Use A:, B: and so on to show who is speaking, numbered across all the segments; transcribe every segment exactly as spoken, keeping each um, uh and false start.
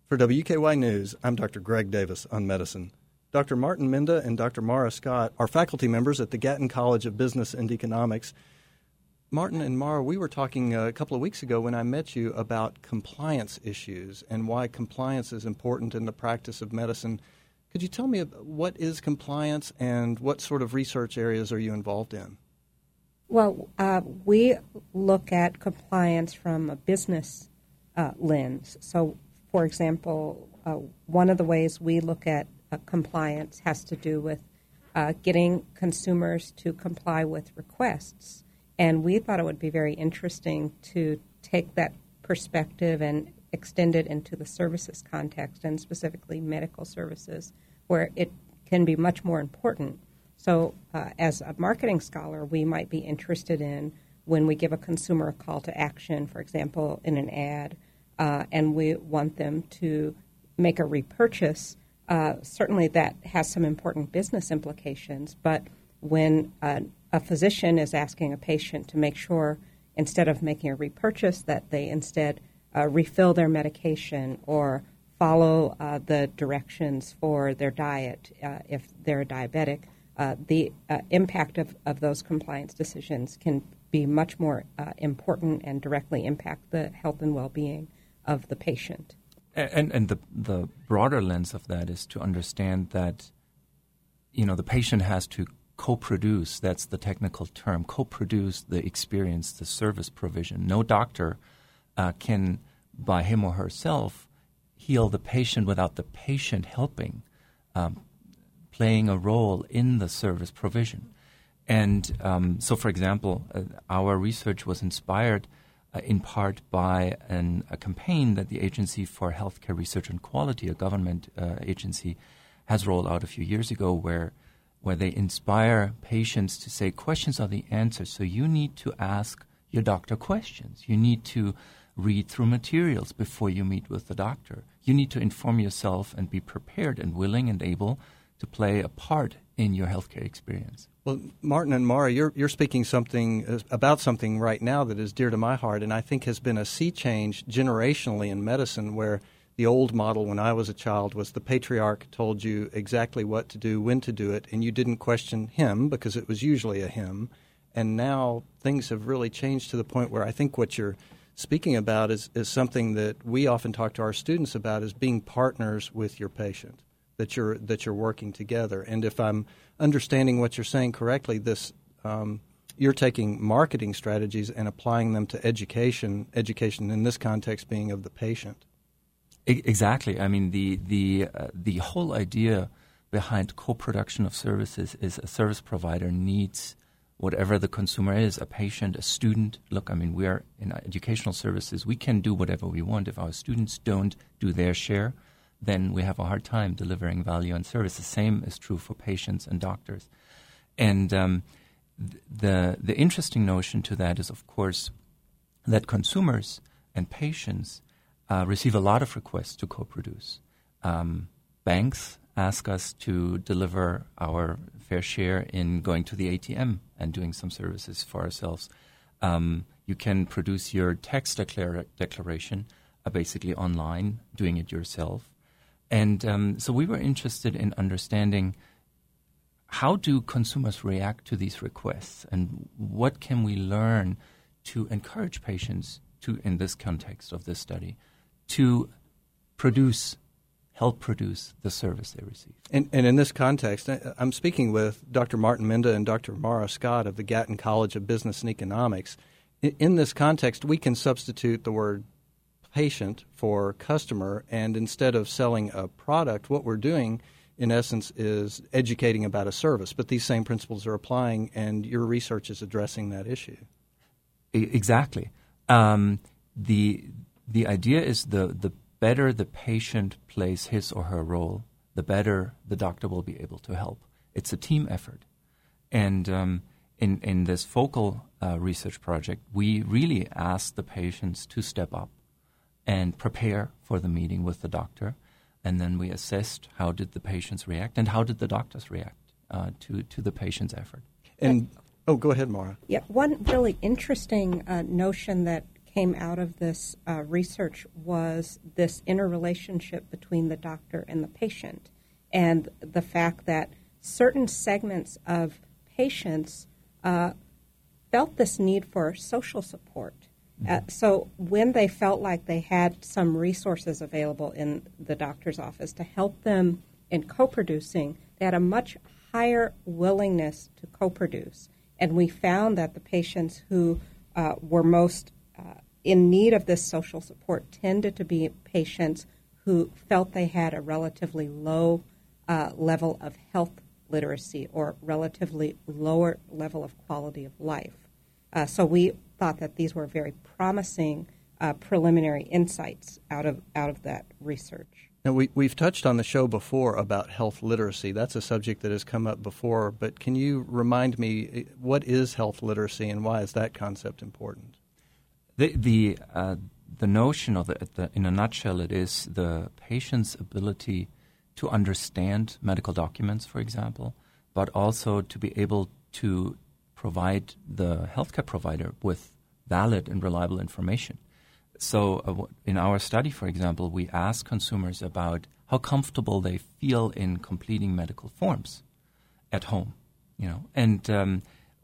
A: For W K Y News, I'm Doctor Greg Davis on medicine. Doctor Martin Minda and Doctor Mara Scott are faculty members at the Gatton College of Business and Economics. Martin and Mara, we were talking a couple of weeks ago when I met you about compliance issues and why compliance is important in the practice of medicine. Could you tell me what is compliance and what sort of research areas are you involved in?
B: Well, uh, we look at compliance from a business uh, lens. So, for example, uh, one of the ways we look at uh, compliance has to do with uh, getting consumers to comply with requests. And we thought it would be very interesting to take that perspective and extend it into the services context, and specifically medical services, where it can be much more important. So uh, as a marketing scholar, we might be interested in when we give a consumer a call to action, for example, in an ad, uh, and we want them to make a repurchase. Uh, certainly that has some important business implications, but when uh, a physician is asking a patient to make sure, instead of making a repurchase, that they instead uh, refill their medication or follow uh, the directions for their diet uh, if they're a diabetic, uh, the uh, impact of, of those compliance decisions can be much more uh, important and directly impact the health and well-being of the patient.
C: And, and the, the broader lens of that is to understand that, you know, the patient has to co-produce, that's the technical term, co-produce the experience, the service provision. No doctor uh, can, by him or herself, heal the patient without the patient helping, um, playing a role in the service provision. And um, so, for example, uh, our research was inspired uh, in part by an, a campaign that the Agency for Healthcare Research and Quality, a government uh, agency, has rolled out a few years ago, where where they inspire patients to say questions are the answers. So you need to ask your doctor questions. You need to read through materials before you meet with the doctor. You need to inform yourself and be prepared and willing and able to play a part in your healthcare experience.
A: Well, Martin and Mara, you're, you're speaking something about something right now that is dear to my heart and I think has been a sea change generationally in medicine, where the old model when I was a child was the patriarch told you exactly what to do, when to do it, and you didn't question him because it was usually a him. And now things have really changed to the point where I think what you're speaking about is, is something that we often talk to our students about, is being partners with your patient, that you're that you're working together. And if I'm understanding what you're saying correctly, this um, you're taking marketing strategies and applying them to education, education in this context being of the patient.
C: Exactly. I mean, the the uh, the whole idea behind co-production of services is a service provider needs whatever the consumer is, a patient, a student. Look, I mean, we are in educational services. We can do whatever we want. If our students don't do their share, then we have a hard time delivering value and service. The same is true for patients and doctors. And um, the the interesting notion to that is, of course, that consumers and patients Uh, receive a lot of requests to co-produce. Um, banks ask us to deliver our fair share in going to the A T M and doing some services for ourselves. Um, you can produce your tax declara- declaration uh, basically online, doing it yourself. And um, so we were interested in understanding, how do consumers react to these requests, and what can we learn to encourage patients to, in this context of this study, to produce, help produce the service they receive.
A: And, and in this context, I'm speaking with Doctor Martin Minda and Doctor Mara Scott of the Gatton College of Business and Economics. In, in this context, we can substitute the word patient for customer, and instead of selling a product, what we're doing, in essence, is educating about a service. But these same principles are applying, and your research is addressing that issue.
C: Exactly. Um, the The idea is the, the better the patient plays his or her role, the better the doctor will be able to help. It's a team effort. And um, in, in this focal uh, research project, we really asked the patients to step up and prepare for the meeting with the doctor. And then we assessed how did the patients react and how did the doctors react uh, to, to the patient's effort.
A: And oh, go ahead, Mara.
B: Yeah, one really interesting uh, notion that came out of this uh, research was this interrelationship between the doctor and the patient, and the fact that certain segments of patients uh, felt this need for social support. Mm-hmm. Uh, so when they felt like they had some resources available in the doctor's office to help them in co-producing, they had a much higher willingness to co-produce. And we found that the patients who uh, were most uh, in need of this social support tended to be patients who felt they had a relatively low uh, level of health literacy or relatively lower level of quality of life. Uh, so we thought that these were very promising uh, preliminary insights out of out of that research.
A: Now, we, we've touched on the show before about health literacy. That's a subject that has come up before, but can you remind me, what is health literacy and why is that concept important?
C: The the, uh, the notion of the, the, in a nutshell, it is the patient's ability to understand medical documents, for example, but also to be able to provide the healthcare provider with valid and reliable information. So uh, in our study, for example, we asked consumers about how comfortable they feel in completing medical forms at home, you know, and um,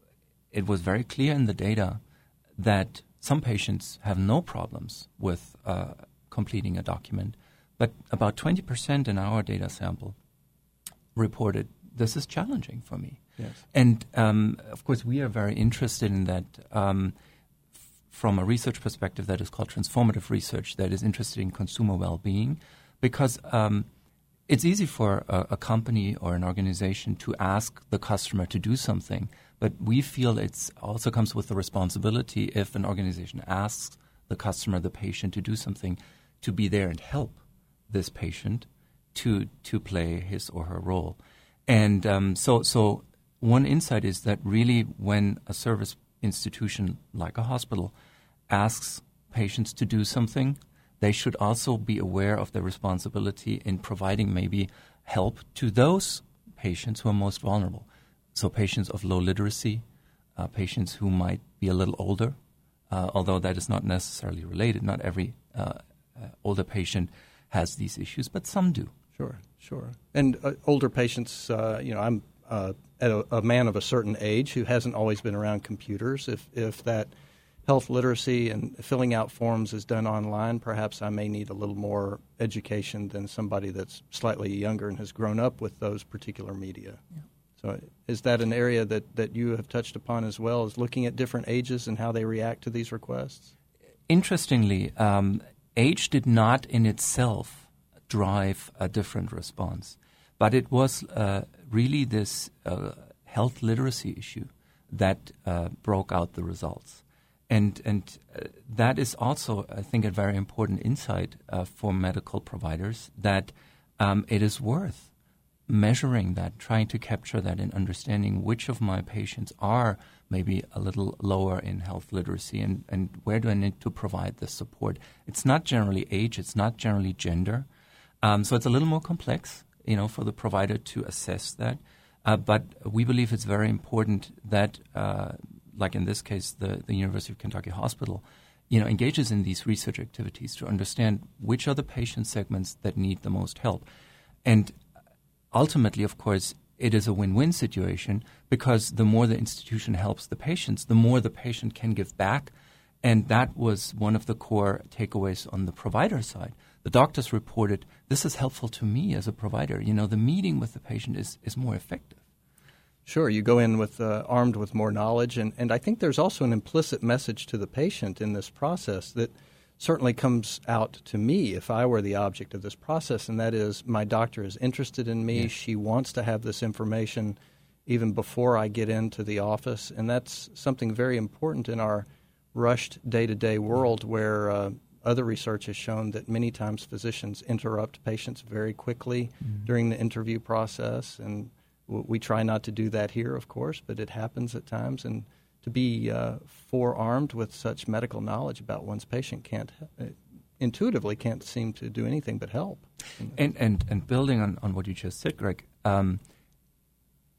C: it was very clear in the data that some patients have no problems with uh, completing a document, but about twenty percent in our data sample reported, this is challenging for me.
A: Yes.
C: And, um, of course, we are very interested in that um, f- from a research perspective that is called transformative research, that is interested in consumer well-being, because um, it's easy for a, a company or an organization to ask the customer to do something, but we feel it also comes with the responsibility if an organization asks the customer, the patient, to do something, to be there and help this patient to to play his or her role. And um, so so one insight is that really when a service institution like a hospital asks patients to do something, they should also be aware of their responsibility in providing maybe help to those patients who are most vulnerable. So patients of low literacy, uh, patients who might be a little older, uh, although that is not necessarily related. Not every uh, uh, older patient has these issues, but some do.
A: Sure, sure. And uh, older patients, uh, you know, I'm uh, at a, a man of a certain age who hasn't always been around computers. If if that health literacy and filling out forms is done online, perhaps I may need a little more education than somebody that's slightly younger and has grown up with those particular media.
C: Yeah.
A: So is that an area that, that you have touched upon as well, is looking at different ages and how they react to these requests?
C: Interestingly, um, age did not in itself drive a different response, but it was uh, really this uh, health literacy issue that uh, broke out the results. And and uh, that is also, I think, a very important insight uh, for medical providers, that um, it is worth measuring that, trying to capture that and understanding which of my patients are maybe a little lower in health literacy and, and where do I need to provide the support. It's not generally age, it's not generally gender. Um, so it's a little more complex, you know, for the provider to assess that. Uh, but we believe it's very important that uh, like in this case, the, the University of Kentucky Hospital, you know, engages in these research activities to understand which are the patient segments that need the most help. And ultimately, of course, it is a win-win situation because the more the institution helps the patients, the more the patient can give back. And that was one of the core takeaways on the provider side. The doctors reported, this is helpful to me as a provider. You know, the meeting with the patient is, is more effective.
A: Sure, you go in with uh, armed with more knowledge, and, and I think there's also an implicit message to the patient in this process that certainly comes out to me if I were the object of this process, and that is my doctor is interested in me. Yes. She wants to have this information even before I get into the office, and that's something very important in our rushed day-to-day world where uh, other research has shown that many times physicians interrupt patients very quickly mm-hmm. during the interview process, and we try not to do that here, of course, but it happens at times. And to be uh, forearmed with such medical knowledge about one's patient can't uh, intuitively can't seem to do anything but help.
C: And and, and building on, on what you just said, Greg, um,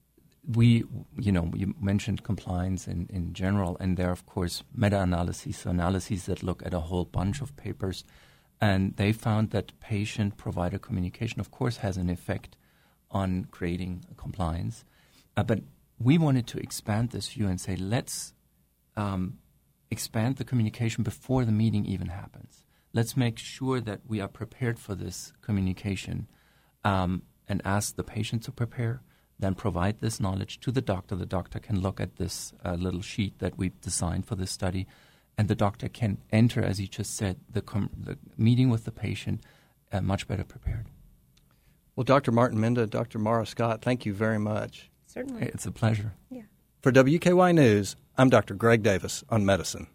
C: we, you know, you mentioned compliance in, in general, and there are, of course, meta-analyses, so analyses that look at a whole bunch of papers, and they found that patient-provider communication, of course, has an effect on creating compliance. Uh, but we wanted to expand this view and say, let's um, expand the communication before the meeting even happens. Let's make sure that we are prepared for this communication um, and ask the patient to prepare, then provide this knowledge to the doctor. The doctor can look at this uh, little sheet that we've designed for this study, and the doctor can enter, as you just said, the, com- the meeting with the patient uh, much better prepared.
A: Well, Doctor Martin Menda, Doctor Mara Scott, thank you very much.
B: Certainly.
C: It's a pleasure.
B: Yeah.
A: For W K Y News, I'm Doctor Greg Davis on medicine.